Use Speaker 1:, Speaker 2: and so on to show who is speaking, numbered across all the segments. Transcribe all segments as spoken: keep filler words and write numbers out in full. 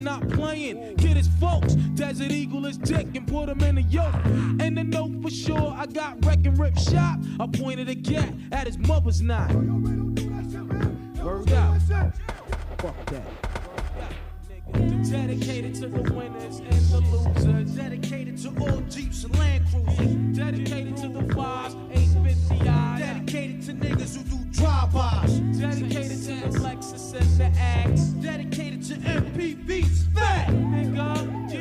Speaker 1: Not playing, get his folks. Desert Eagle is dick and put him in a yoke. And the note for sure, I got wreck and rip shop. I pointed a gat at his mother's knot. Word out. Fuck that. Dedicated to the winners and the losers. Dedicated to all Jeeps and Land Cruisers. Dedicated to the fives, eight fifty eyes. Dedicated to niggas who do drive-bys. Dedicated to the Lexus and the Axe. Dedicated to M P V's fat nigga.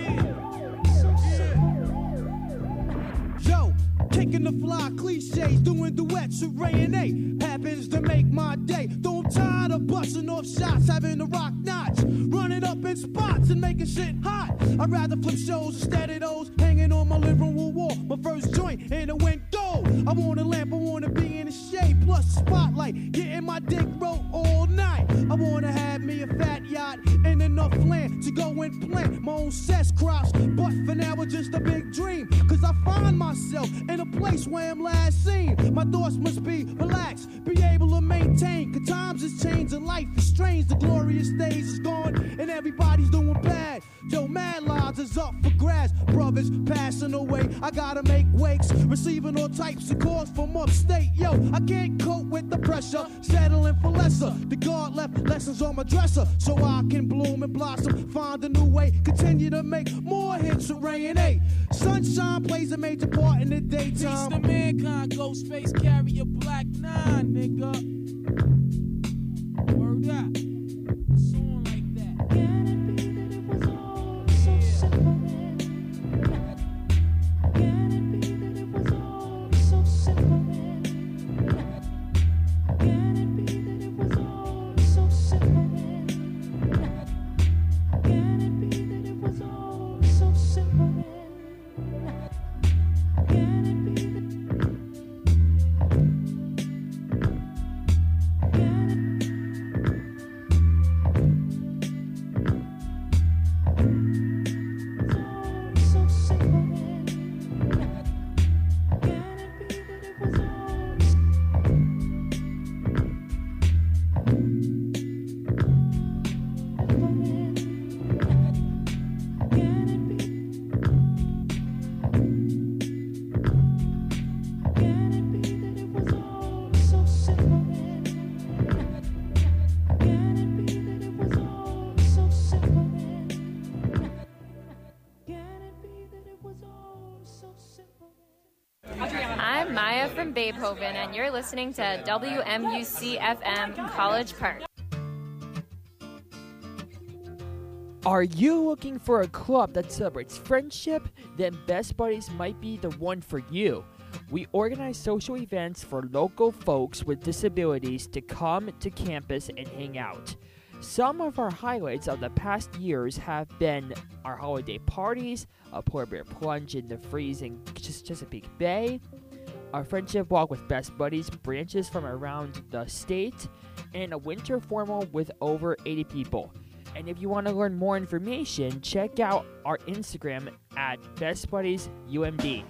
Speaker 1: Yeah. Yo, kicking the fly cliches, doing duets with Ray and A. Happens to make my day. Though I'm tired of busting off shots, having the rock knots, running up in spots and making shit hot. I'd rather flip shows instead of those hanging on my living room wall. My first joint in the window. I want a lamp, I want to be in the shade, plus a spotlight, getting my dick wrote all night. I want to have me a fat yacht and enough land to go and plant my own cess crops. But for now it's just a big dream, cause I find myself in a place where I'm last seen. My thoughts must be relaxed, be able to maintain, cause times is changing, life is strange, the glorious days is gone and everybody's doing bad. Yo, mad lives is up for grabs, brothers passing away, I gotta make wakes, receiving all types of calls from upstate. Yo, I can't cope with the pressure, settling for lesser. The God left lessons on my dresser, so I can bloom and blossom, find a new way, continue to make more hits with Ray and A. Sunshine plays a major part in the daytime. Peace to mankind, ghost face, carry a black nine, nigga. Word up. Song like that.
Speaker 2: Can it be that it was all so simple then? Can it be that it was all so simple then? Can it be that it was all so simple then? Can it be that it was all so simple then? Can it be that
Speaker 3: I'm Maya from Beethoven, and you're listening to W M U C F M College Park.
Speaker 4: Are you looking for a club that celebrates friendship? Then Best Buddies might be the one for you. We organize social events for local folks with disabilities to come to campus and hang out. Some of our highlights of the past years have been our holiday parties, a polar bear plunge in the freezing Chesapeake Bay, our friendship walk with Best Buddies branches from around the state, and a winter formal with over eighty people. And if you want to learn more information, check out our Instagram at Best Buddies U M D.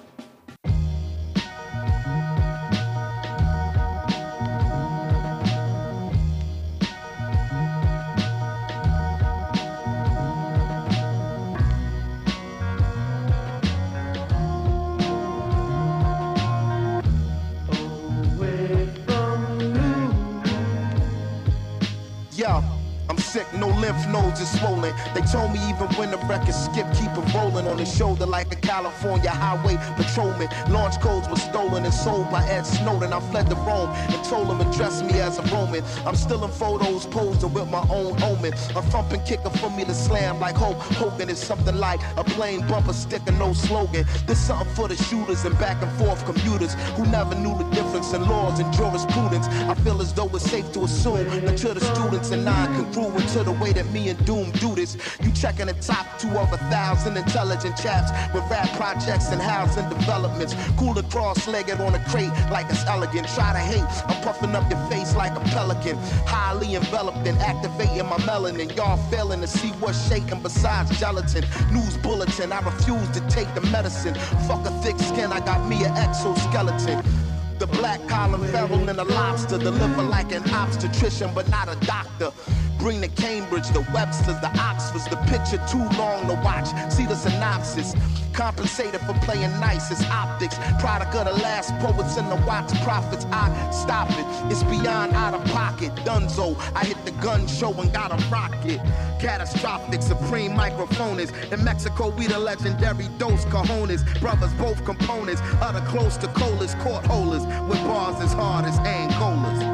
Speaker 5: Yo, I'm sick, no lymph nodes is swollen. They told me even when the record skip, keep it rolling on the shoulder like a California highway patrolman. Launch codes were stolen and sold by Ed Snowden. I fled to Rome and told him address me as a Roman. I'm still in photos posing with my own omen. A thumping kicker for me to slam like Hulk Hogan is something like a plain bumper sticker, no slogan. This something for the shooters and back and forth commuters who never knew the difference in laws and jurisprudence. I feel as though it's safe to assume that to the students and non-congruent to the way that me and Doom do this. You checking the top two of a thousand intelligent chaps with rap projects and housing developments. Cooler cross-legged on a crate like it's elegant. Try to hate, I'm puffing up your face like a pelican. Highly enveloped and activating my melanin. Y'all failing to see what's shaking besides gelatin. News bulletin, I refuse to take the medicine. Fuck a thick skin, I got me an exoskeleton. The black Colin Farrell and a lobster. Deliver like an obstetrician, but not a doctor. Bring the Cambridge, the Websters, the Oxfords. The picture too long to watch. See the synopsis. Compensated for playing nice, it's optics. Product of the last poets and the Watts prophets. I stop it, it's beyond out of pocket. Dunzo, I hit the gun show and got a rocket. Catastrophic, supreme microphonist. In Mexico, we the legendary Dos Cajones. Brothers, both components. Other close to colas, court holders. With bars as hard as Angolas.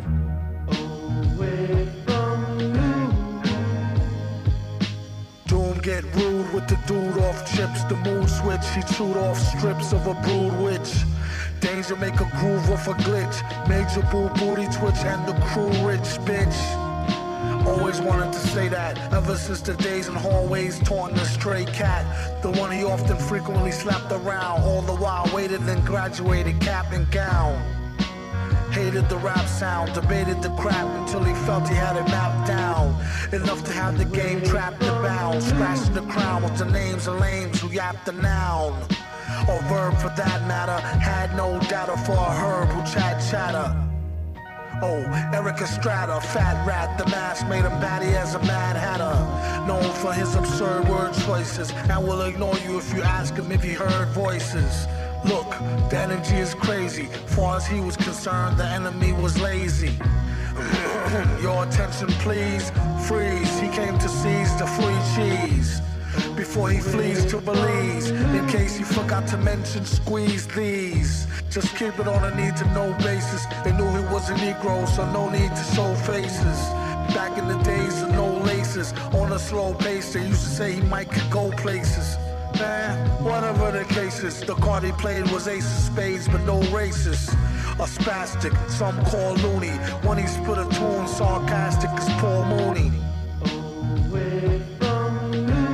Speaker 6: Doom get rude with the dude off chips. The mood switch, he chewed off strips of a brood witch. Danger make a groove off a glitch. Major boo booty twitch and the crew rich bitch. Always wanted to say that ever since the days in hallways taunting a stray cat. The one he often frequently slapped around. All the while waited and graduated cap and gown. Hated the rap sound, debated the crap until he felt he had it mapped down. Enough to have the game trapped and bound. Scratching the crown with the names of lames who yapped the noun. Or verb for that matter. Had no data for a herb who chat chatter. Oh, Eric Estrada, fat rat, the mask made him batty as a mad hatter. Known for his absurd word choices, and will ignore you if you ask him if he heard voices. Look, the energy is crazy. Far as he was concerned, the enemy was lazy. Your attention, please. Freeze. He came to seize the free cheese before he flees to Belize. In case he forgot to mention, squeeze these. Just keep it on a need-to-know basis. They knew he was a Negro, so no need to show faces. Back in the days of no laces, on a slow pace, they used to say he might could go places. Man, whatever the case is, the card he played was ace of spades, but no races. A spastic, some call loony. When he spit a tune, sarcastic as Paul Mooney. Away from you.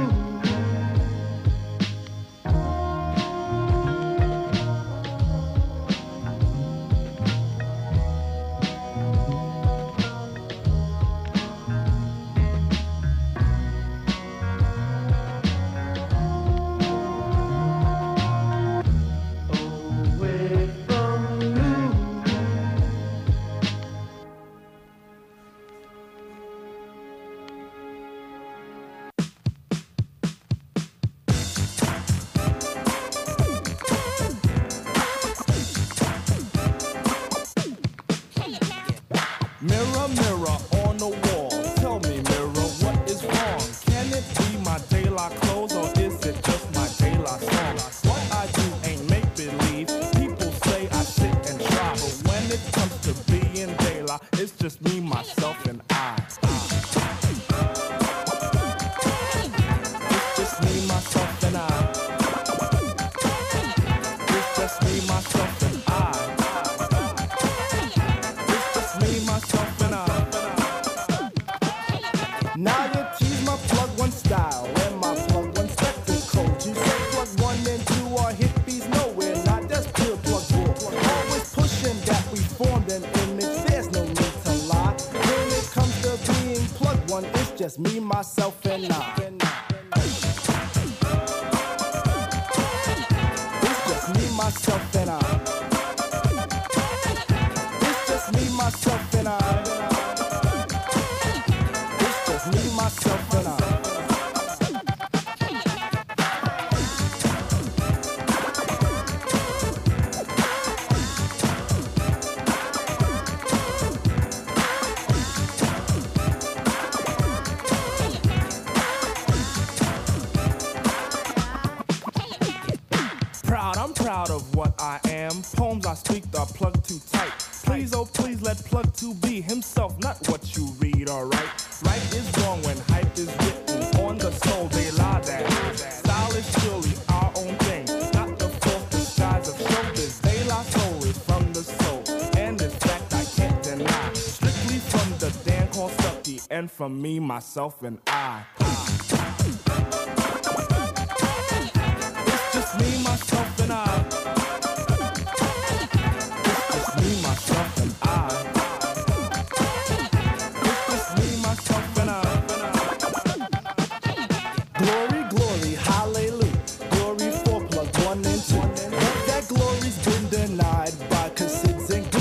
Speaker 7: Mirror, mirror on the wall, tell me, mirror, what is wrong? Can it be my De La clothes or is it just my De La song? What I do ain't make-believe, people say I sit and try, but when it comes to being De La, it's just me, myself, and I. It's just me, myself, and I. It's just me, myself, and I. Now you tease my plug one style and my plug one spectacle. You say plug one and two are hippies, nowhere, not that's pure plug bull. Always pushing that we formed an image, there's no need to lie. When it comes to being plug one, it's just me, myself, and I. It's just me, myself, and I. It's just me, myself, and I. Me, myself, and I. Proud, I'm proud of what I am. Poems I speak are plugged too tight. Please, oh please, let plug two be himself, not what you read, alright? Right is wrong when hype is written on the soul, they lie that. Style is surely our own thing, not the false disguise of showbiz. They lie soul is from the soul, and this fact I can't deny. Strictly from the Dan called Stucky, and from me, myself, and I. It's just me, myself, and I. It's just me, myself, and I. Glory, glory, hallelujah. Glory for plug one and two. But that glory's been denied by Casids and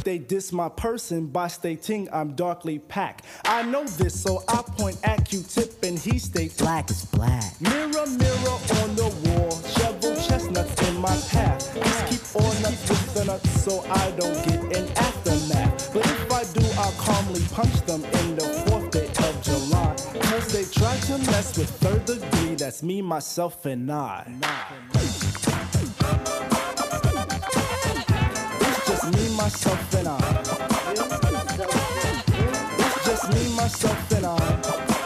Speaker 7: they diss my person by stating I'm darkly packed. I know this, so I point at Q-Tip and he states
Speaker 8: black is black.
Speaker 7: Mirror, mirror on the wall, shovel chestnuts in my path. Just keep on nuts with the nuts so I don't get an aftermath. But if I do, I'll calmly punch them in the fourth day of July. Cause they try to mess with third degree, that's me, myself, and I. It's just me, myself, and I. It's just me, myself, and I.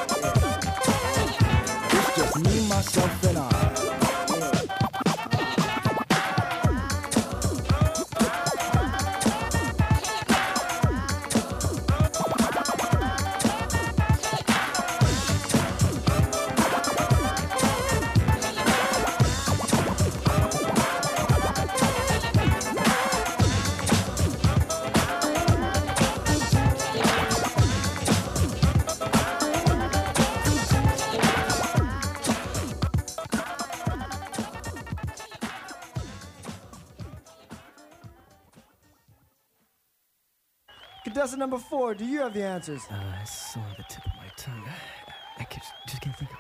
Speaker 7: It's just me, myself, and I.
Speaker 9: Contestant number four, do you have the answers?
Speaker 8: Uh, it's so on the tip of my tongue. I, I just, just can't think of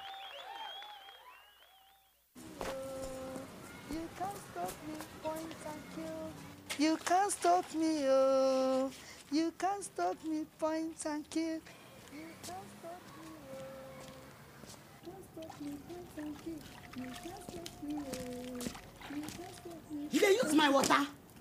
Speaker 8: it.
Speaker 2: You can't stop me, point and kill. You can't stop me, oh. You can't stop me, point and kill. You can't stop me, oh. Can't stop me, point and kill. You can't stop me, oh. You can't stop me.
Speaker 10: You dey use my water.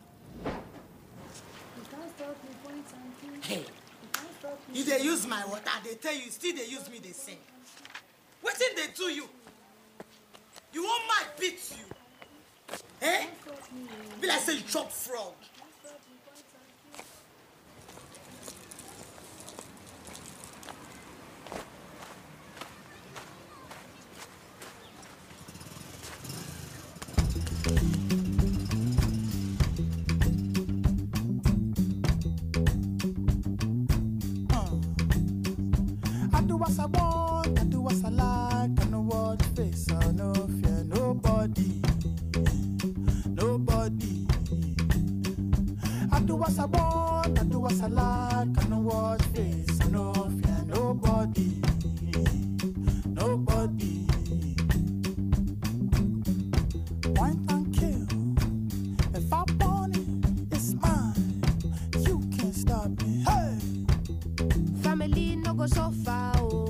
Speaker 10: Hey, you dey use my water, they tell you, still they use me, they sing. Wetin they do you? You want my beat you? Eh? Be like say you chop frog.
Speaker 1: As I want, I do as I like, I know what face, I no fear nobody, nobody. I do as I want, I do as I like, I know what face, I no fear nobody, nobody. Point and kill, if I want it, it's mine, you can't stop me, hey!
Speaker 11: Family no go so far.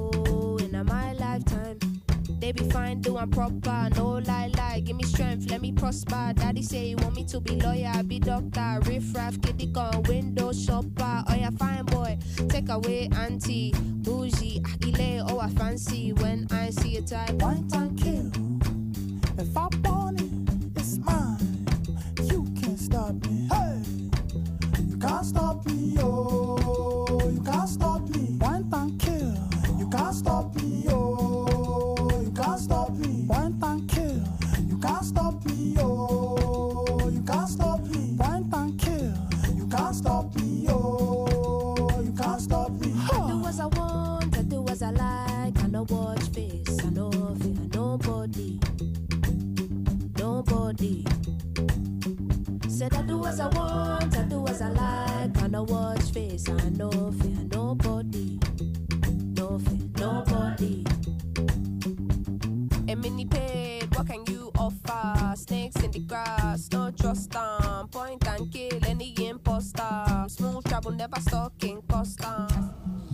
Speaker 11: They be fine, doing proper, no lie, lie. Give me strength, let me prosper. Daddy say you want me to be lawyer, be doctor. Riff raff, kitty gun, window shopper. Oh yeah, fine boy, take away auntie, bougie, akile, oh I fancy. When I see a type,
Speaker 1: point and kill. If I want it, it's mine. You can't stop me. Hey, you can't stop me, oh, you can't stop me. Point and kill, you can't stop me, oh. Stop me, point and kill. You can't stop me, oh. You can't stop me, point and kill. You can't stop me, oh. You can't stop me. Huh.
Speaker 11: I do as I want, I do as I like. I no watch face, I no fear nobody, nobody. Said I do as I want, I do as I like. I no watch face, I no fear nobody, no fear nobody. A mini paid, what can you offer? Snakes in the grass, no trust them. Point and kill any imposter. Smooth travel, never stuck in custom.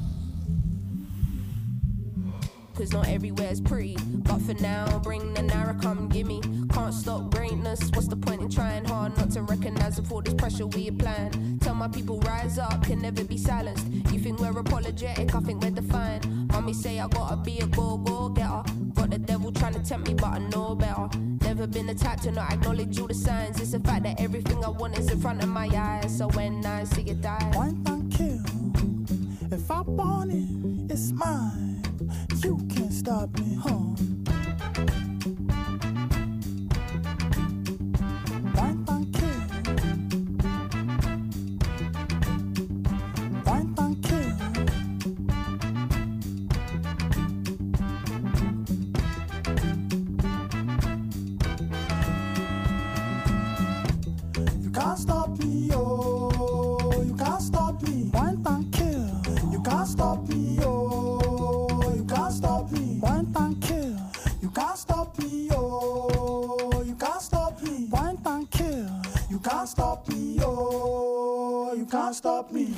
Speaker 11: Cause not everywhere's pretty. But for now, bring the Nara, come gimme. Can't stop greatness, what's the point in trying hard not to recognize all this pressure we applying? Tell my people rise up, can never be silenced. You think we're apologetic, I think we're defiant. Mommy say I gotta be a go-go-getter. Got the devil trying to tempt me, but I know better. Never been the type to not acknowledge all the signs. It's the fact that everything I want is in front of my eyes. So when I see it die,
Speaker 1: point and kill. If I want it, it's mine. You can't stop me, huh? Point and kill. Point and kill. You can't stop me, oh.
Speaker 6: stop me.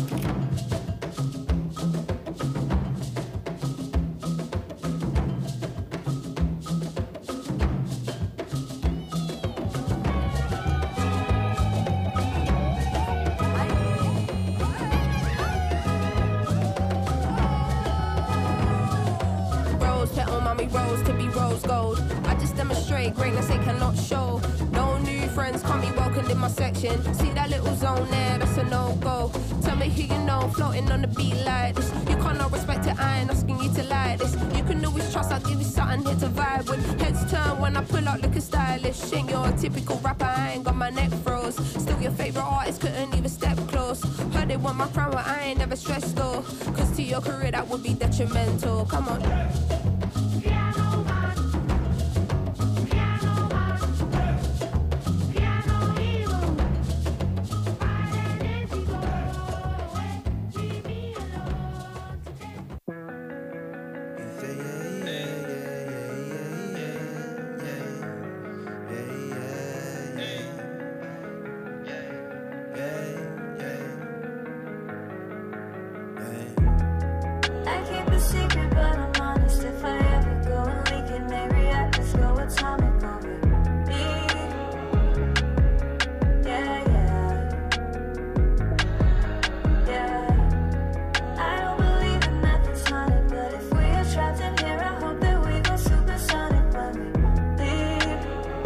Speaker 11: Rose petal, mommy rose to be rose gold. I just demonstrate greatness they cannot show. No new friends can't be welcomed in my section. See that little zone there, that's a no-go. Tell me who you know, floating on the beat like this. You can't not respect it, I ain't asking you to like this. You can always trust, I'll give you something here to vibe with. Heads turn when I pull out looking stylish. Ain't your typical rapper, I ain't got my neck froze. Still your favorite artist, couldn't even step close. Heard they want my crown, but I ain't never stressed though. Cause to your career that would be detrimental. Come on.
Speaker 12: I keep a secret, but I'm honest. If I ever go and leak it, may reactors go atomic over me. Yeah, yeah, yeah. I don't believe in nothing's haunted, but if we are trapped in here, I hope that we go supersonic when we leave.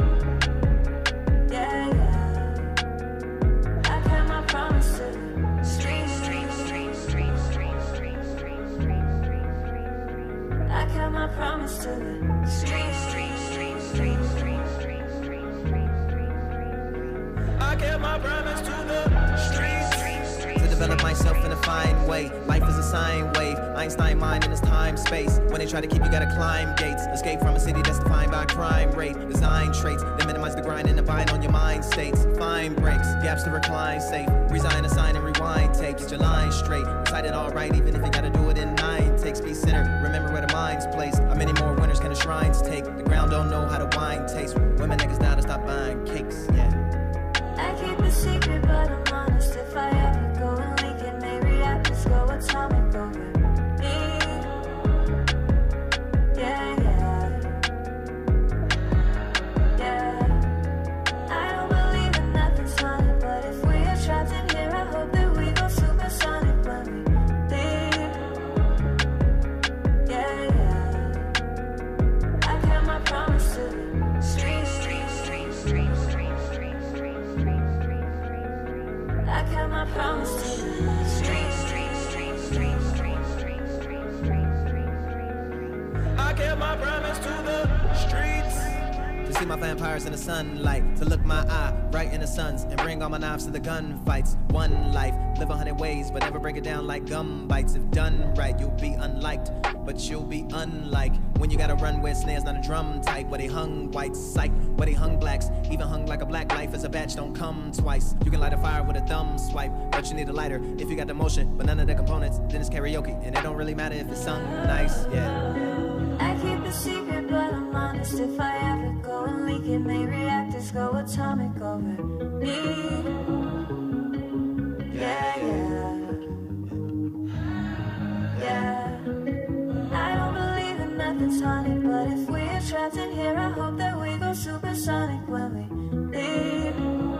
Speaker 12: Yeah, yeah. I kept my promise to the streets, streets, streets, streets, streets, streets, streets. I kept my promise to the streets, streets, streets, streets, streets, streets, streets, streets.
Speaker 13: I kept my promise to the streets. To develop myself in a fine way. Life is a sine wave. Einstein mind in his time space. When they try to keep you, gotta climb gates. Escape from a city that's defined by crime rate. Design traits that minimize the grind and the bind on your mind states. Fine breaks, gaps to recline safe. Resign, assign, and rewind tapes. Get your line straight. Recite it alright, even if you gotta do it in nine takes. Be centered, remember where the mind's placed. How many more winners can the shrines take? The ground don't know how the wine tastes. Women niggas down to stop buying cakes, yeah.
Speaker 12: I keep a secret, but I'm honest. If I ever go and leak it, may reactors go atomic over me. Yeah, yeah, yeah. I don't believe in nothing's haunted, but if we are trapped in here, I hope that we go supersonic when we leave. Yeah, yeah. I kept my promise to the streets, streets, streets, streets, streets, streets, streets, streets. I kept my promise to the streets, streets, streets, streets, streets, streets, streets, streets.
Speaker 13: I kept my promise to the streets. To see my vampires in the sunlight, to look my eye right in the sun's, and bring all my knives to the gunfights. One life, live a hundred ways, but never break it down like gum bites. If done right, you'll be unliked, but you'll be unlike when you gotta run where snares not a drum type. Where they hung whites, psych, where they hung blacks, even hung like a black life as a batch don't come twice. You can light a fire with a thumb swipe, but you need a lighter if you got the motion, but none of the components. Then it's karaoke, and it don't really matter if it's sung nice, yeah.
Speaker 12: I keep a secret, but I'm honest. If I ever go and leak it, may reactors go atomic over me. Yeah, yeah, yeah. I don't believe in nothing's haunted, but if we are trapped in here, I hope that we go supersonic when we leave.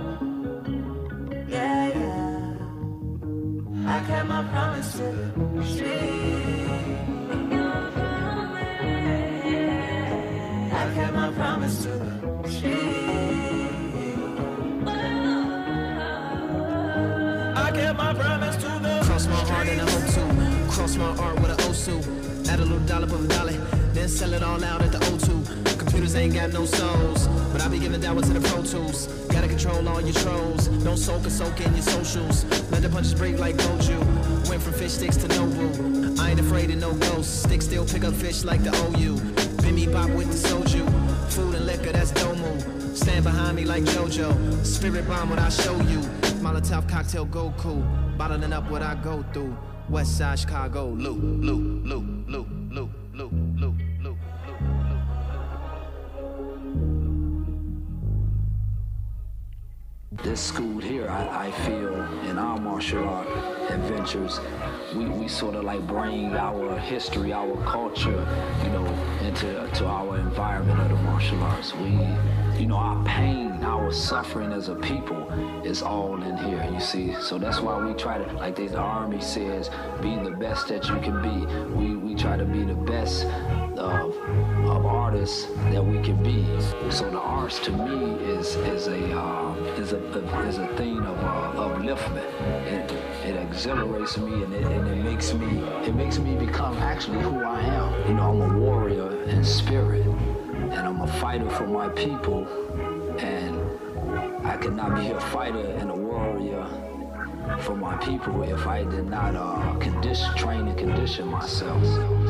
Speaker 12: Yeah, yeah. I kept my promise to the streets. I kept my promise to the streets.
Speaker 13: I kept my promise to the cross my heart in a hope to cross my art with an Osu. Add a little dollop of a dollar, then sell it all out at the O two. Computers ain't got no souls, but I be giving that one to the Pro Tools. Gotta control all your trolls, don't soak or soak in your socials. Let the punches break like Goju. Went from fish sticks to Nobu. I ain't afraid of no ghosts, stick still pick up fish like the O U. Bimmy bop with the soju, food and liquor that's Domu. Stand behind me like JoJo, spirit bomb what I show you. Molotov cocktail Goku, bottling up what I go through. West Side Chicago, loop, loop, loop, loop, loop, loop, loop, loop.
Speaker 14: This schooled here, I, I feel, in our martial art adventures, we, we sort of like bring our history, our culture, you know, into to our environment of the martial arts. We, you know, our pain, our suffering as a people is all in here, you see. So that's why we try to, like the Army says, be the best that you can be. We, we try to be the best of, of artists that we can be. So the arts to me is is a uh, is a, a is a thing of uh, upliftment. It it exhilarates me and it, and it makes me it makes me become actually who I am. You know, I'm a warrior in spirit, and I'm a fighter for my people, and I could not be a fighter and a warrior for my people if I did not uh, condition, train and condition myself.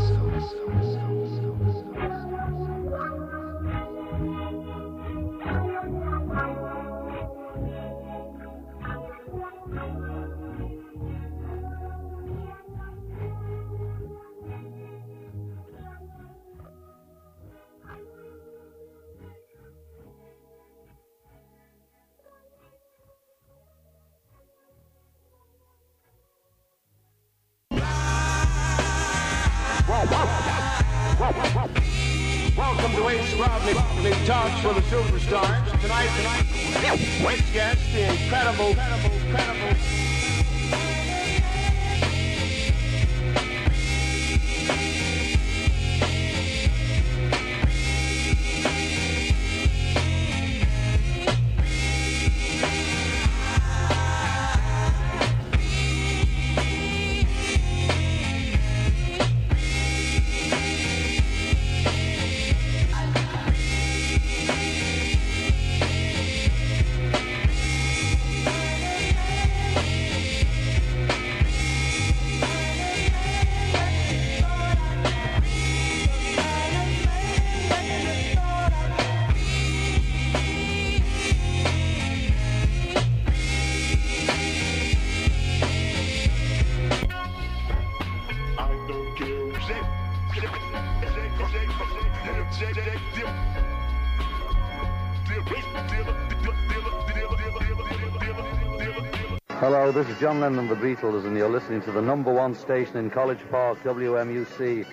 Speaker 15: Welcome to Ace Rodney, the talks for the superstars. Tonight, tonight, great guest, the incredible, incredible, incredible.
Speaker 16: Hello, this is John Lennon of the Beatles, and you're listening to the number one station in College Park, W M U C.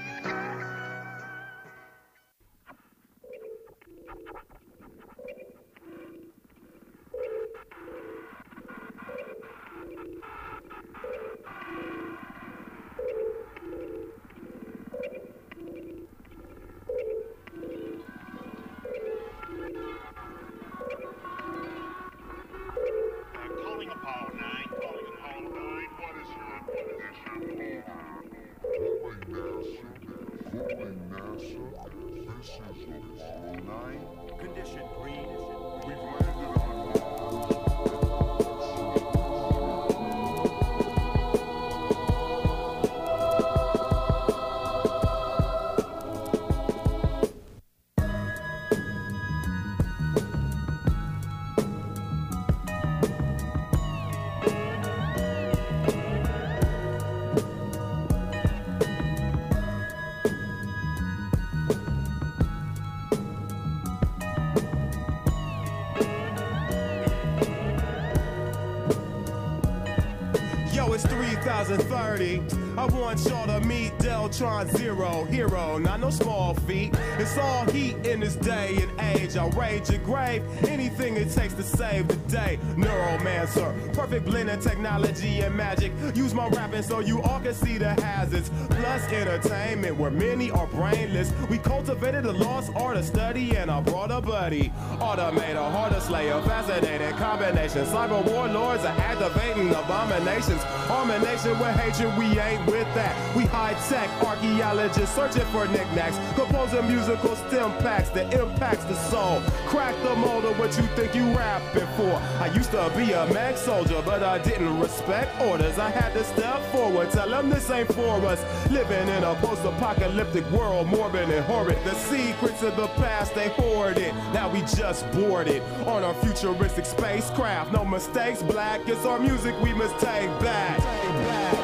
Speaker 17: thirty. I want y'all to meet Deltron Zero, hero, not no small feat. It's all heat in this day and age. I'll rage your grave, anything it takes to save the day. Neuromancer, perfect blend of technology and magic. Use my rapping so you all can see the hazards. Plus entertainment where many are brainless. We cultivated the lost art of study and I brought a buddy. Automator, harder slayer, fascinating combination. Cyber warlords are activating abominations. Harmonation with hatred, we ain't with that. We high-tech archaeologists searching for knickknacks. Composing musical stem packs that impacts the soul. Crack the mold of what you think you rapping for. I used to be a mag soldier, but I didn't respect orders. I had to step forward, tell them this ain't for us. Living in a post-apocalyptic world, morbid and horrid. The secrets of the past, they hoarded. Now we just boarded on our futuristic spacecraft. No mistakes, black, it's our music we must take back. Take back.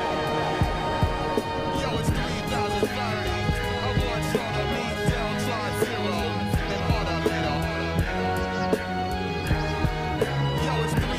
Speaker 17: Yo, it's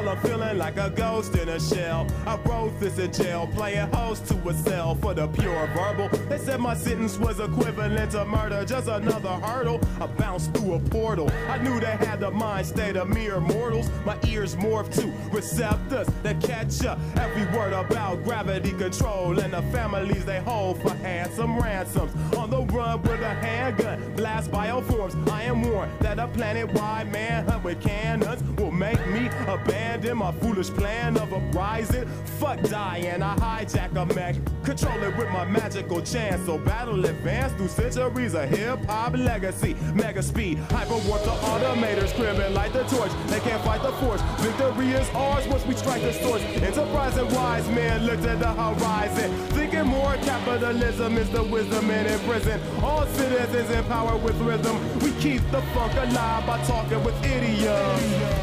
Speaker 17: I'm feeling like a ghost in a shell. I wrote this in jail, playing host to a cell for the pure verbal. They said my sentence was equivalent to murder, just another hurdle. I bounced through a portal. I knew they had the mind state of mere mortals. My ears morphed to receptors that catch up every word about gravity control and the families they hold for handsome ransoms. On the run with a handgun, blast bioforms. I am warned that a planet-wide manhunt with cannons will make me abandon my foolish plan of uprising. Fuck dying, I hijack a mech, control it with my magical chance. So battle advance through centuries of hip-hop legacy. Mega speed, hyper-warp the automators, cribbing like the torch. They can't fight the force. Victory is ours once we strike the source. Enterprising wise men looked at the horizon, thinking more capitalism is the wisdom in prison. All citizens in power with rhythm. We keep the funk alive by talking with idioms.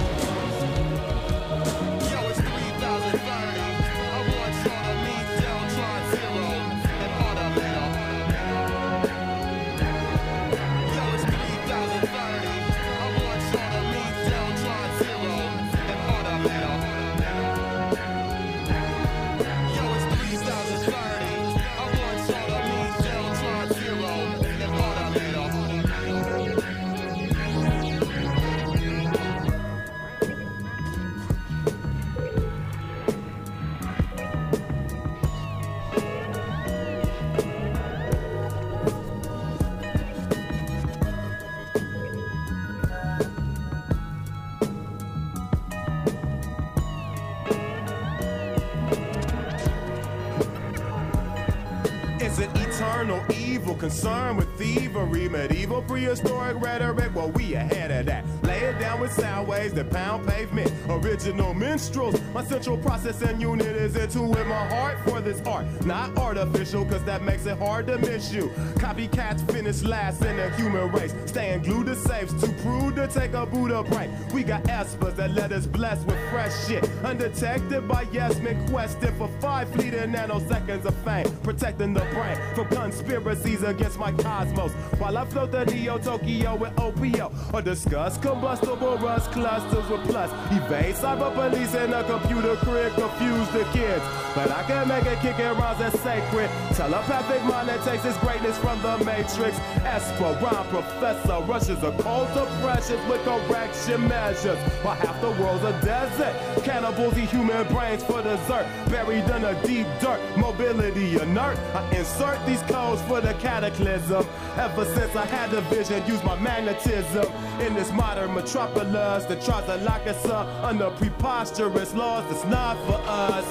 Speaker 17: Concerned with thievery, medieval prehistoric rhetoric, well, we ahead of that. Lay it down with sound waves that pound pavement. Original minstrels, my central processing unit is into with my heart for this art. Not artificial, cause that makes it hard to miss you. Copycats finish last in the human race. Staying glued to safes, too crude to take a Buddha break. We got espers that let us bless with fresh shit. Undetected by yes men questing for five fleeting nanoseconds of fame. Protecting the brain from conspiracies against my cosmos, while I float the Neo Tokyo with O P O, or discuss combustible rust clusters with plus. Evade cyber police and a computer crib, confuse the kids. But I can make it kick and rise as sacred. Telepathic mind that takes its greatness from the matrix. Esper, rhyme professor, rushes a cult of pressures with correction measures. While half the world's a desert, cannibals eat human brains for dessert. Buried in a deep dirt, mobility inert. I insert these codes for the cataclysm. Ever since I had the vision, use my magnetism in this modern metropolis that tries to lock us up under preposterous laws that's not for us.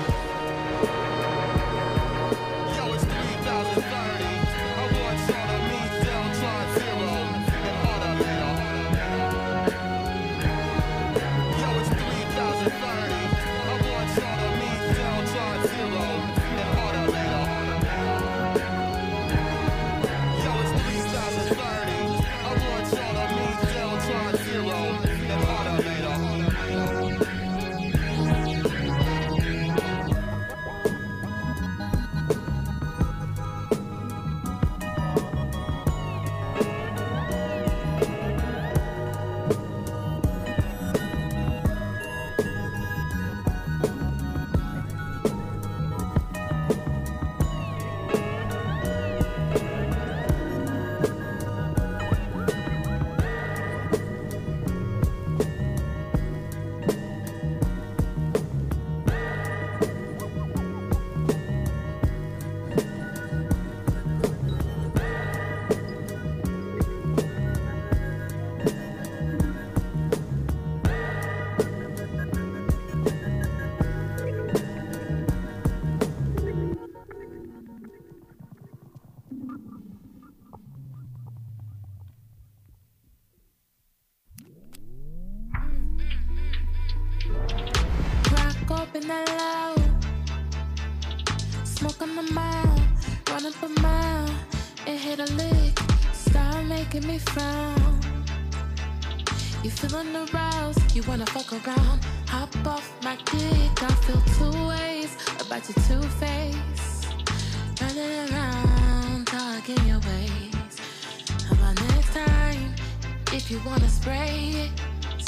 Speaker 18: Open that loud, smoke on the mile, run up a mile, it hit a lick, start making me frown. You feeling aroused, you wanna fuck around, hop off my dick, I feel two ways about your two-face, running around, talking your ways. How about next time, if you wanna spray it,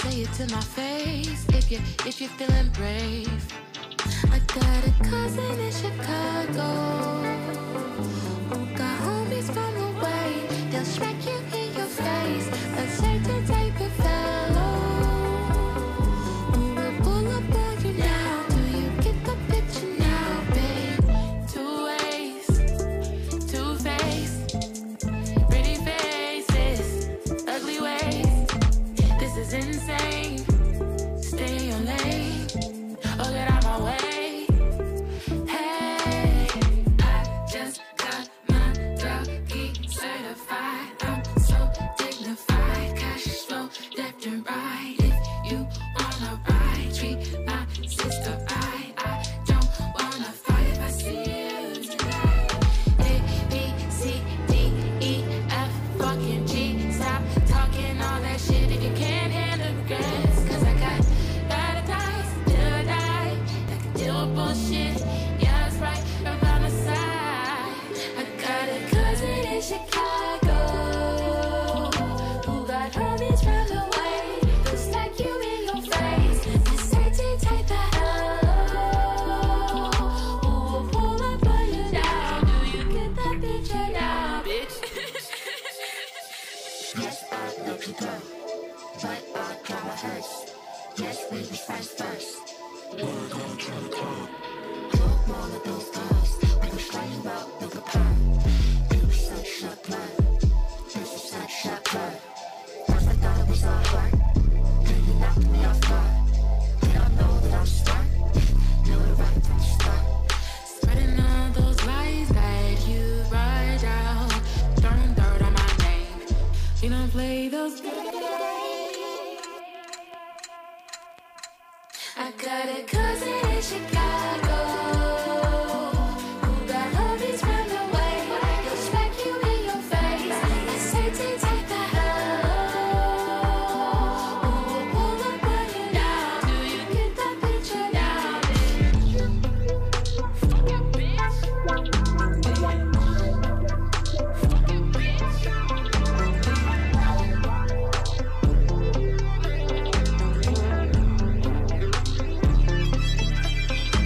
Speaker 18: say it to my face if you if you're feeling brave. I got a cousin in Chicago who got homies from the way. They'll smack you in your face. A certain type of fellow who will pull up on you now. Do you get the picture now, babe? Two ways, two face, pretty faces, ugly ways. This is insane. Stay in your lane or get out my way. Hey, I just got my druggie certified. I'm so dignified. Cash flow left and right. If you wanna ride, treat my sister right. I don't wanna fight if I see you tonight. A, B, C, D, E, F, fucking G. Stop talking all that shit if you can't handle regrets. Cause I got paradise till I die. That can deal with bullshit. Yeah, that's right, around the side. I got a cousin in Chicago who got homies from the way. They'll smack you in your face. A certain type of hello who will pull up on you now. Do you get that picture now, bitch?
Speaker 19: Yes, I let you go, but I drive a hearse. Yes, we was friends first. We're gonna try to call. You're one of those guys. We were straight out with a plan. You were such a plan. This is such a plan. First I thought it was all heart. Then you knocked me off guard. Did I know that I'm smart? Knew it right from the start.
Speaker 18: Spreading all those lies that you write out. Throwing dirt on my name. You don't play those games. I got a cousin in Chicago who got homies from the way. They'll smack you in your face. A certain type of hello who will pull up on you now. Do you get that picture now, bitch? Fucking bitch. Fucking bitch.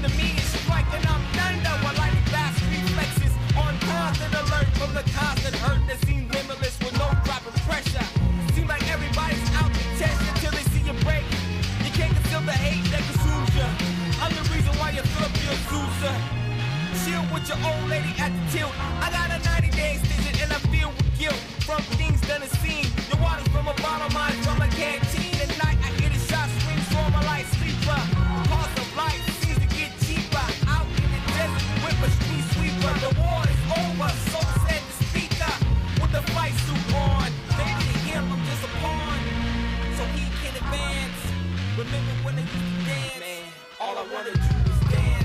Speaker 20: to me is striking up thunder while lightning fast reflexes on constant alert from the constant hurt that seems limitless with no drop of pressure. Seems like everybody's out to test you till they see you break. You can't conceal the hate that consumes you. I'm the reason why you fill up your Sousa. Chill with your old lady at the tilt. I got a ninety day extension and I feel with guilt from things done and seen. Your water's from a bottle, mine from a canteen. At night I hear the shots swing, so I'm a light sleeper. Cost of life seems to get cheaper. Out in the desert with a street sweeper. The war is over, so said the speaker with the fight suit on. Maybe to him I'm just a pawn, so he can advance. Remember when they used to dance? Man, all I wanted to do was dance.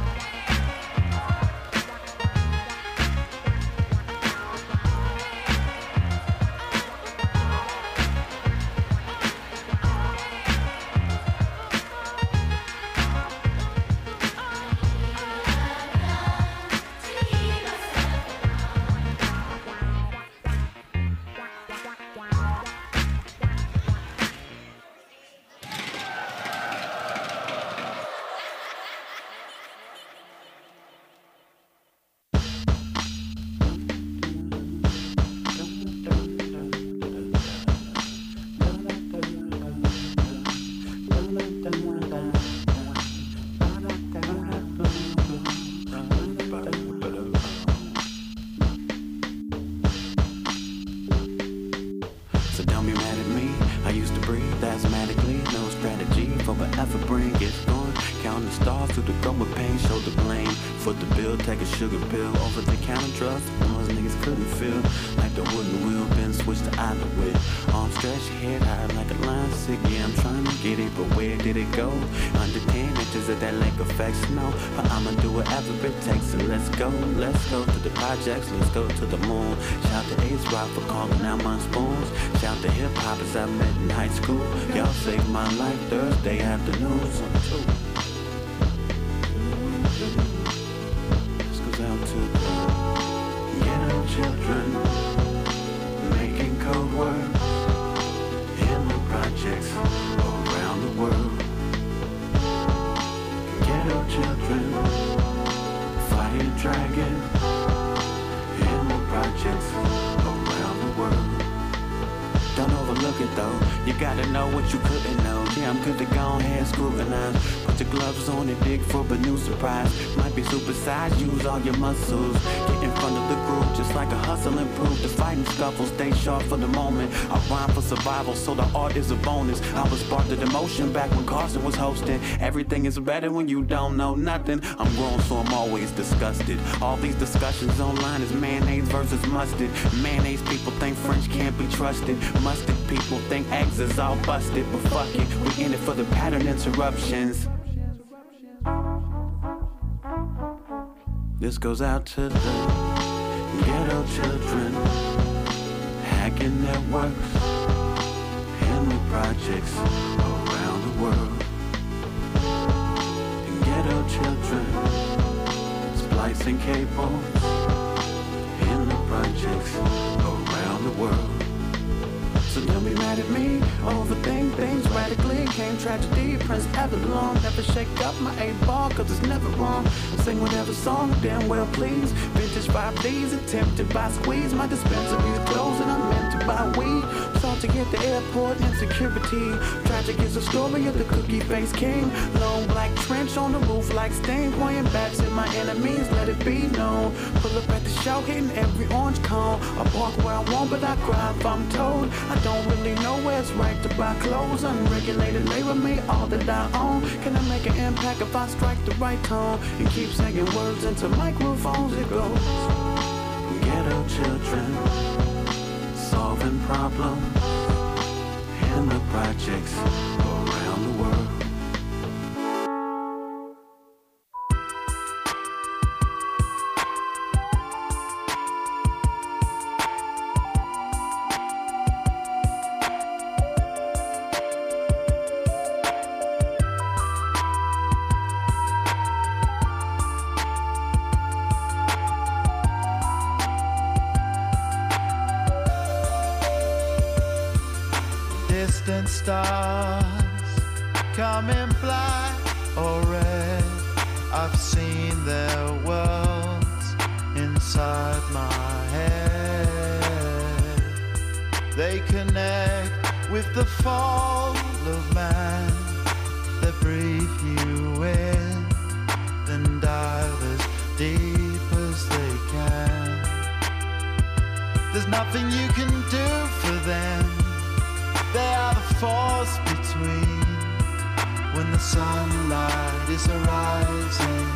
Speaker 21: Sugar pill over the counter drugs. Those niggas couldn't feel like the wooden wheel been switched to idle with. Arms stretched, head high like a line sick. Yeah, I'm trying to get it, but where did it go? Under ten inches of that lake effect snow. But I'ma do whatever it takes, so let's go. Let's go to the projects, let's go to the moon. Shout to Ace Rock for calling out my spoons. Shout to hip hoppers I met in high school. Y'all saved my life Thursday afternoons. Out to the ghetto children making code words in the projects around the world. Ghetto children fighting dragons in the projects around the world. Don't overlook it though, you gotta know what you couldn't know. Yeah, I'm good to go ahead, scrutinize. Put your gloves on and dig for a new surprise. Might be supersized, use all your muscles. Get in front of the group, just like a hustle improve. The fighting scuffles, stay sharp for the moment. I rhyme for survival, so the art is a bonus. I was sparked of emotion back when Carson was hosting. Everything is better when you don't know nothing. I'm grown, so I'm always disgusted. All these discussions online is mayonnaise versus mustard. Mayonnaise people think French can't be trusted. Mustard people think eggs is all busted. But fuck it, we in it for the pattern interruptions. This goes out to the ghetto children hacking networks in the projects around the world. And ghetto children splicing cables in the projects around the world. So don't be mad at me, overthink things radically. Came tragedy, Prince Avalon. Never shake up my eight ball, cause it's never wrong. Sing whatever song, damn well please. Vintage five D's, attempted by squeeze. My dispensary's closed and I'm meant to buy weed. Sought to get the airport, insecurity. Tragic is the story of the cookie face king. Long black trench on the roof like stain. Pointing bats at my enemies, let it be known. Pull up at the show, hitting every orange cone. I walk where I want, but I cry if I'm told. I don't really know where it's right to buy clothes. Unregulated labor me all that I own. Can I make an impact if I strike the right tone and keep saying words into microphones? It goes. Ghetto children solving problems in the projects around the world.
Speaker 22: Stars come in black or red.
Speaker 3: I've seen their worlds inside my head. They connect with the fall of man. They breathe you in, then dive as deep as they can. There's nothing you can do for them. They are the force between when the sunlight is arising.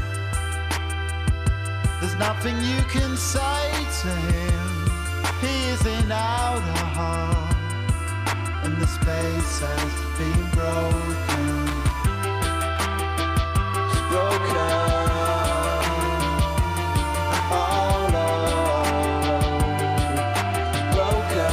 Speaker 3: There's nothing you can say to him. He is in outer heart, and the space has been broken. It's broken. All over. Broken.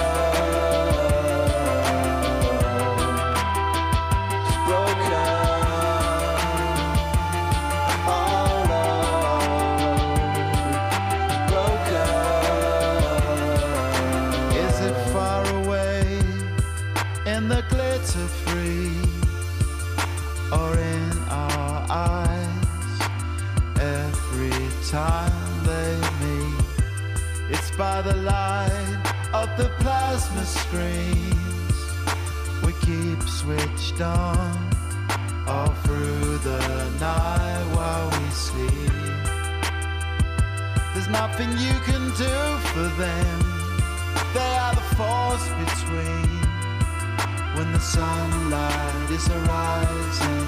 Speaker 3: Free or in our eyes every time they meet. It's by the light of the plasma screens we keep switched on all through the night while we sleep. There's nothing you can do for them. They are the force between when the sunlight is arising.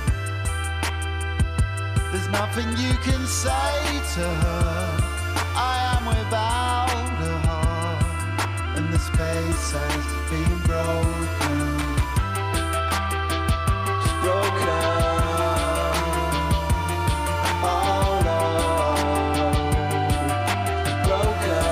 Speaker 3: There's nothing you can say to her. I am without a heart, and the space has been broken. It's broken. All over. Broken.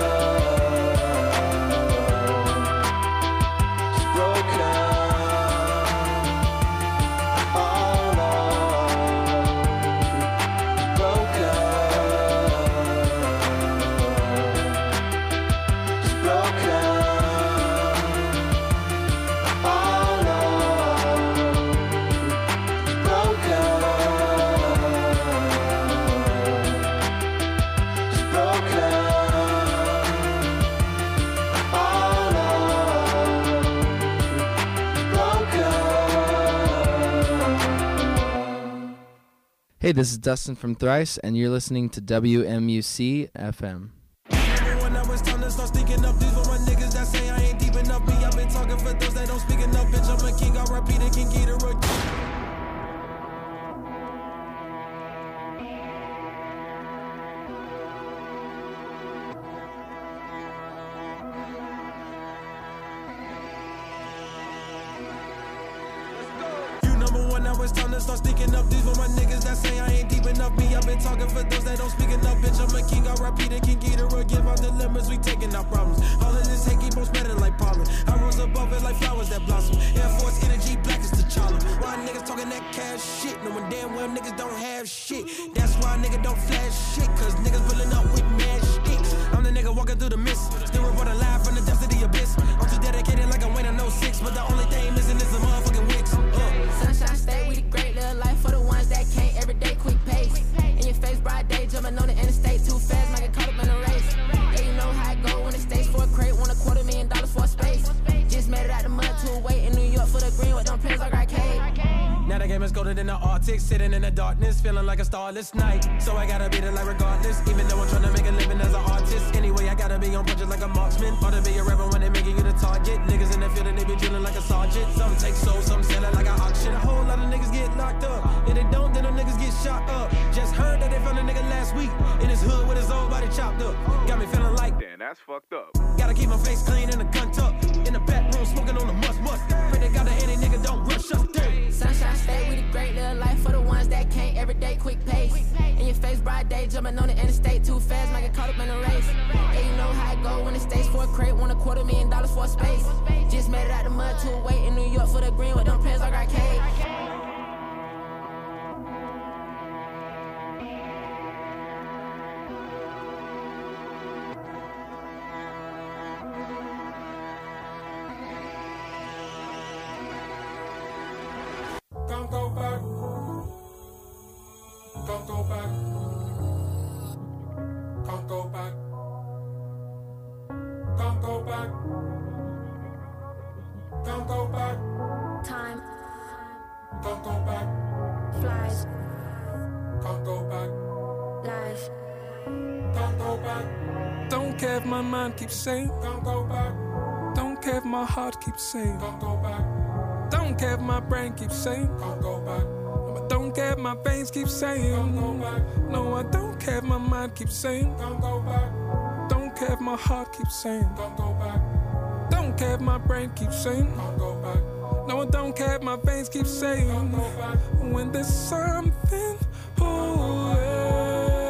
Speaker 22: Hey, this is Dustin from Thrice, and you're listening to W M U C F M.
Speaker 23: When I was time to start speaking up, these were my niggas that say I ain't deep enough. Me, I've been talking for those that don't speak enough. Bitch, I'm a king, I'll repeat it, King Ghidorah. It's time to start speaking up. These were my niggas that say I ain't deep enough. Me, I've been talking for those that don't speak enough. Bitch, I'm a king, I'll repeat it, King Ghidorah. Give out dilemmas, we taking our problems. All of this hate keep on spreading like pollen. I rose above it like flowers that blossom. Air Force energy, black is T'Challa. Why niggas talking that cash shit? Knowing damn well niggas don't have shit. That's why niggas don't flash shit, cause niggas pulling up with mad sticks. I'm the nigga walking through the mist, still reporting live from the depths of the abyss. I'm too dedicated like I'm winning no six, but the only thing missing is the motherfucking wicks. Uh.
Speaker 11: Sunshine State, we the great little life for the ones that can't. Every day, quick pace. In your face, bright day, jumping on the interstate too fast, might get caught up in a race. Yeah, you know how it go when it stays for a crate, want a quarter million dollars for a space. Just made it out the mud to wait in New York for the green with them pins like arcade.
Speaker 23: Now the game is colder than the Arctic, sitting in the darkness, feeling like a starless night. So I gotta beat it like regardless, even though I'm trying to make a living as an artist. Anyway, I gotta be on punches like a marksman, or to be a rapper when they making you the target. Niggas in the field and they be drilling like a sergeant. Some take souls, some sell it like an auction. A whole lot of niggas get locked up. If they don't, then them niggas get shot up. Just heard that they found a nigga last week in his hood with his whole body chopped up. Got me feeling like, damn, that's fucked up. Gotta keep my face clean and a gun tuck. In the back room, smoking on the must must. Pray they got a any nigga don't rush up there.
Speaker 11: Sunshine State, we the great little life for the ones that can't. Every day, quick pace. In your face, bright day, jumping on the interstate too fast, might get caught up in a race. Yeah, you know how it go when it stays for a crate, want a quarter million dollars for a space. Just made it out the mud to wait in New York for the green with them pins like arcade.
Speaker 23: Don't go back.
Speaker 4: Don't care if my mind keeps saying, don't go back. Don't care if my heart keeps saying, don't go back. Don't care if my brain keeps saying, don't go back. But don't care if my veins keep saying, don't go back. No, I don't care if my mind keeps saying, don't go back. Don't care if my heart keeps saying, don't go back. Don't care if my brain keeps saying, don't go back. No, I don't care if my veins keep saying, don't go back. When there's something, oh yeah.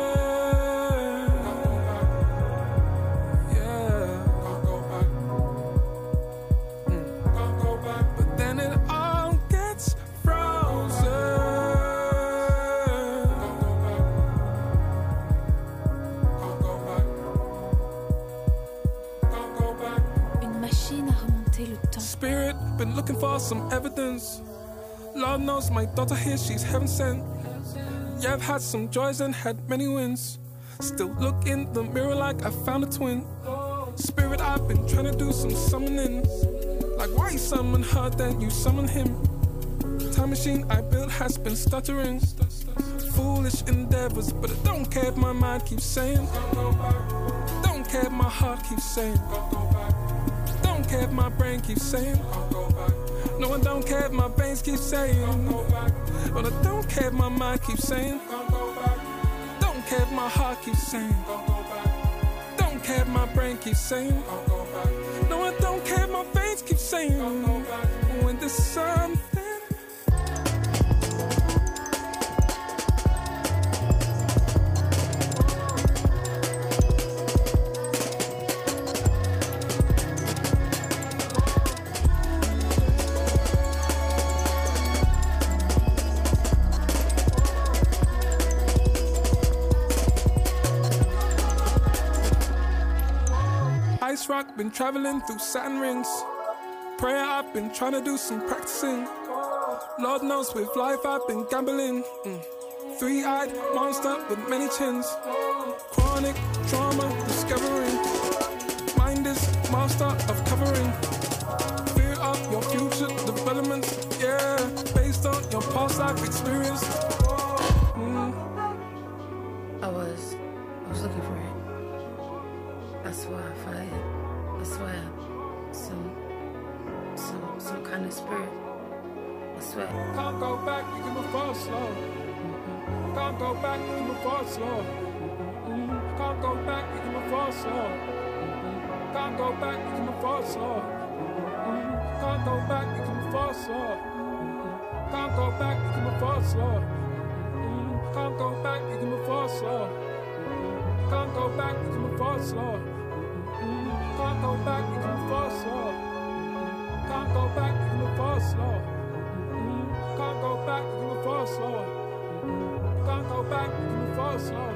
Speaker 4: Spirit, been looking for some evidence. Lord knows my daughter here, she's heaven sent. Yeah, I've had some joys and had many wins. Still look in the mirror like I found a twin. Spirit, I've been trying to do some summoning. Like why you summon her, then you summon him. Time machine I built has been stuttering. Foolish endeavors, but I don't care if my mind keeps saying. Don't care if my heart keeps saying. Don't care if my brain keeps saying, no, I don't care if my veins keep saying, but I don't care if my mind keeps saying, don't care if my heart keeps saying, don't care if my brain keeps saying, no, I don't care if my veins keep saying, when there's something. Ice rock, been traveling through Saturn rings. Prayer, I've been trying to do some practicing. Lord knows with life I've been gambling. Mm. Three-eyed monster with many chins. Chronic trauma discovering. Mind is master of covering. Fear of your future developments. Yeah, based on your past life experience. Mm.
Speaker 5: I was, I was looking for it. I swear I find it. I swear, some, some, some kind of spirit. I swear.
Speaker 4: Can't go back, you can move forward slow. Mm-hmm. Can't go back, you can move forward slow. Mm-hmm. Can't go back, you can move forward slow. Mm-hmm. Can't go back, you can move forward slow. Mm-hmm. Can't go back, you can move forward slow. Mm-hmm. Can't go back, you can move forward slow. Mm-hmm. Can't go back, you can move forward slow. Mm-hmm. Can't go back, you can move forward slow. Can't go back, you can move forward slow. Can't go back, you can move forward slow. Can't go back, you can move forward slow. Can't go back, you can move forward slow.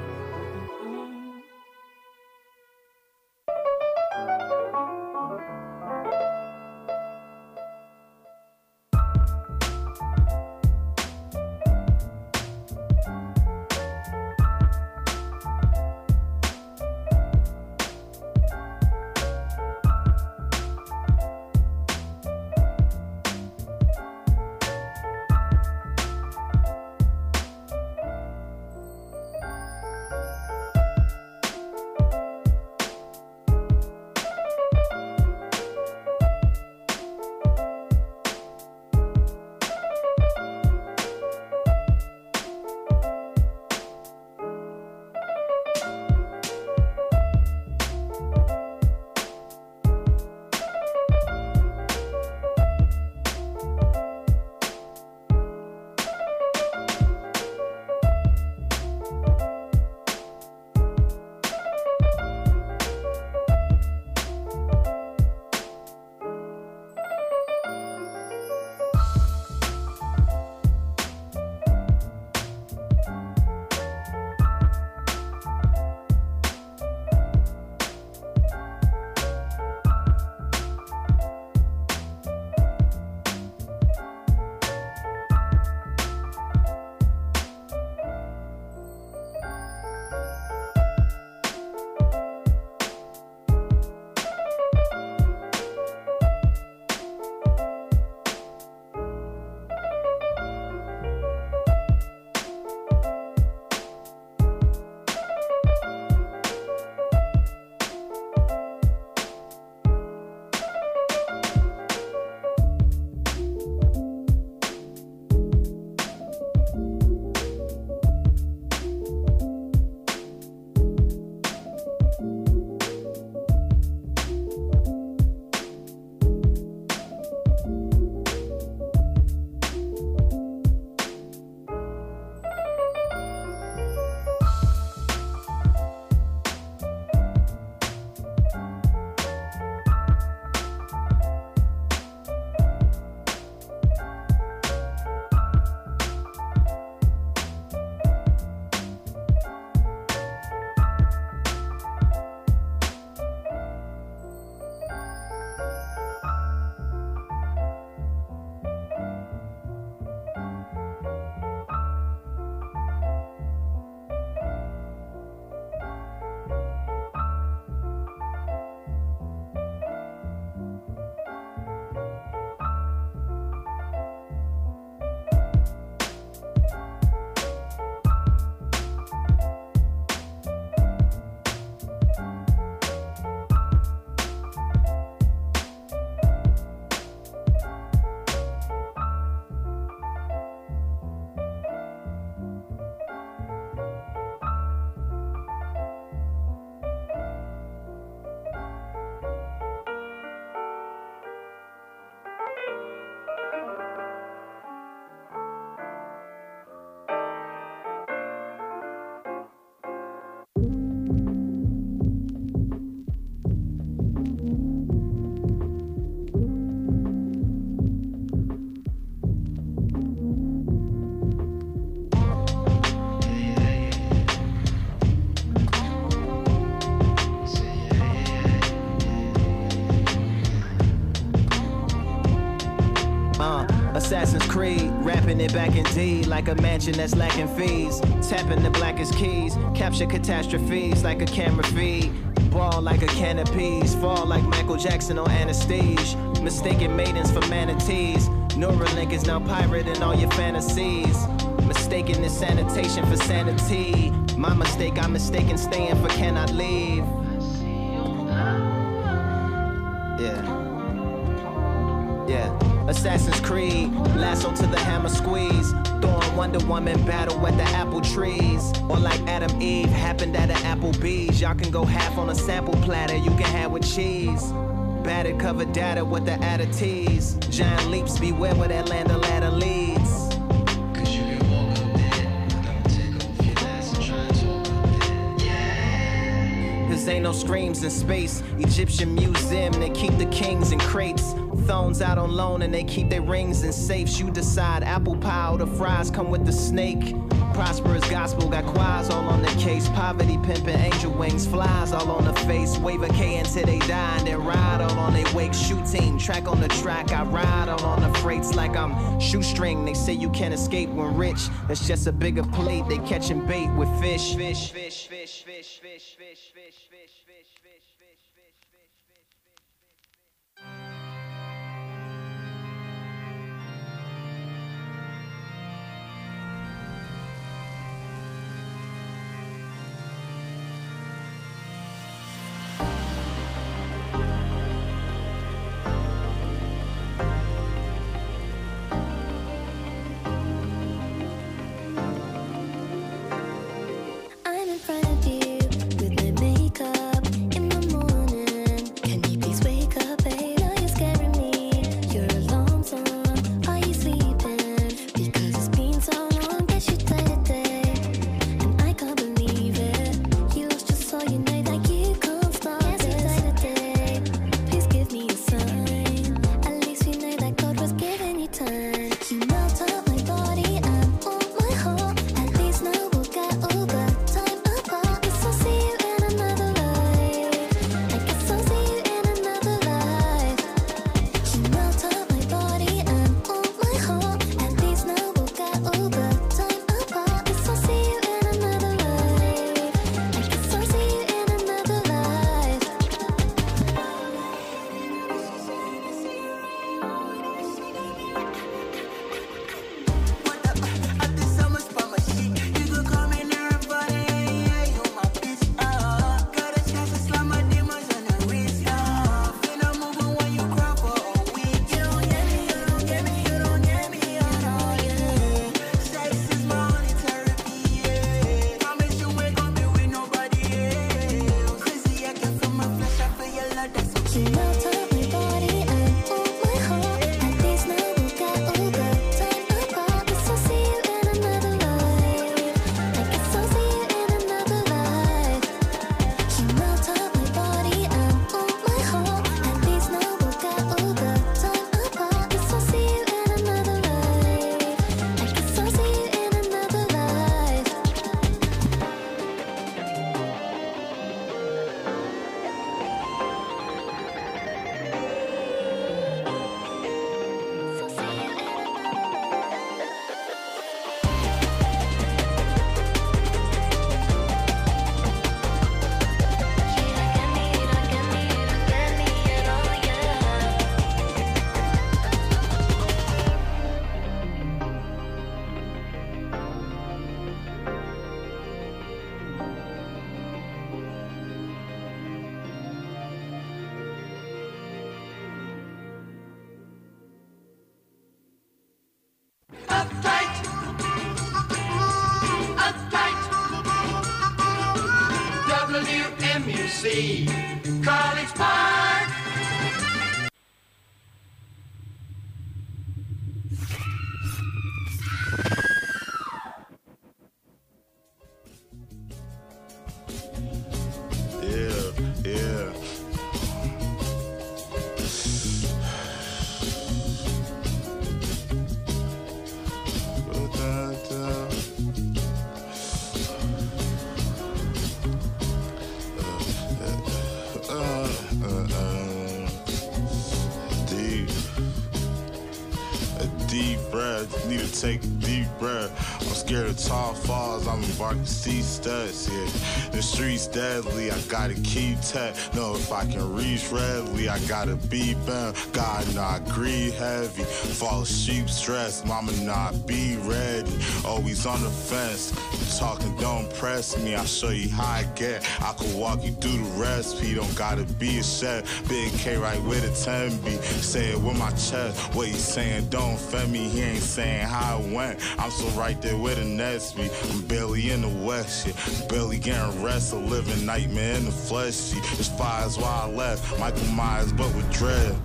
Speaker 13: Giving it back indeed, like a mansion that's lacking fees. Tapping the blackest keys, capture catastrophes like a camera feed. Ball like a can of peas, fall like Michael Jackson on anesthesia. Mistaken maidens for manatees. Neuralink is now pirating all your fantasies. Mistaken this sanitation for sanity. My mistake, I'm mistaken staying for cannot leave. Yeah. Yeah. Assassin's Creed, lasso to the hammer squeeze. Throwing Wonder Woman battle at the apple trees. Or like Adam Eve, happened at an Applebee's. Y'all can go half on a sample platter, you can have with cheese. Battered covered data with the addities. Giant leaps, beware where that land of ladder leads. Cause you can walk up there, I'ma take off your last and try and talk up there. Yeah. Cause ain't no screams in space. Egyptian museum, they keep the kings in crates. Thrones out on loan and they keep their rings in safes. You decide apple pie or the fries come with the snake. Prosperous gospel got choirs all on the case. Poverty pimping angel wings, flies all on the face. Wave a K until they die and then ride all on they wake. Shooting track on the track, I ride all on the freights like I'm shoestring. They say you can't escape when rich. That's just a bigger plate. They catching bait with fish. Fish, fish, fish, fish, fish, fish, fish, fish, fish, fish, fish, fish, fish, fish.
Speaker 7: College Park.
Speaker 6: Yeah, yeah. Uh, uh, uh,
Speaker 2: take a deep breath. I'm scared of tall falls, I'm embarking sea steps, yeah. The streets deadly, I gotta keep tech. Know if I can reach readily, I gotta be bound. God, not greed heavy. Fall asleep stressed, mama not be ready. Always on the fence, talking don't press me. I'll show you how I get. I could walk you through the recipe, don't gotta be a chef. Big K right with a ten B. Say it with my chest. What he saying don't offend me, he ain't saying how it went. I'm so right there with a Nesby. I'm barely in the west, yeah. Barely getting rest, a living nightmare in the flesh, yeah. It's fires why I left. Michael Myers, but with dread.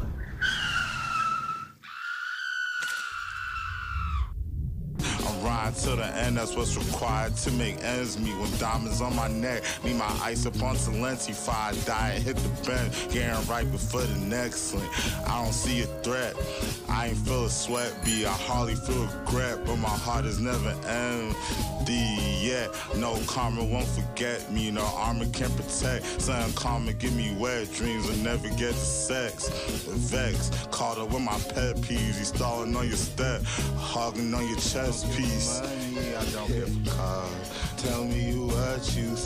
Speaker 2: To the end, that's what's required to make ends meet. When diamonds on my neck, need my ice up on Talenti. Fire diet, hit the bench, getting right before the next link. I don't see a threat, I ain't feel a sweat, B. I hardly feel regret, but my heart is never empty yet. No karma won't forget me, no armor can protect. Something karma give me wet dreams will never get to sex. Vex, caught up with my pet peeves, he stalling on your step, hogging on your chest piece. I don't give a cause. Tell me you what you